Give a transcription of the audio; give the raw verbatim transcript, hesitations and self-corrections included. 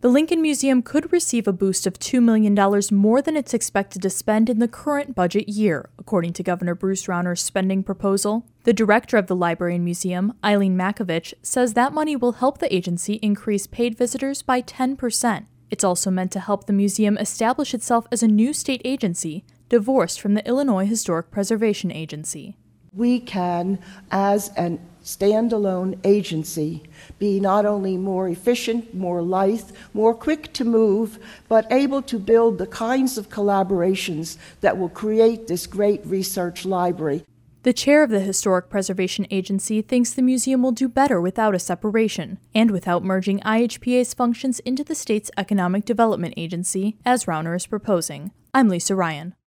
The Lincoln Museum could receive a boost of two million dollars more than it's expected to spend in the current budget year, according to Governor Bruce Rauner's spending proposal. The director of the Library and Museum, Eileen Makovich, says that money will help the agency increase paid visitors by ten percent. It's also meant to help the museum establish itself as a new state agency, divorced from the Illinois Historic Preservation Agency. We can, as an standalone agency, be not only more efficient, more lithe, more quick to move, but able to build the kinds of collaborations that will create this great research library. The chair of the Historic Preservation Agency thinks the museum will do better without a separation, and without merging I H P A's functions into the state's Economic Development Agency, as Rauner is proposing. I'm Lisa Ryan.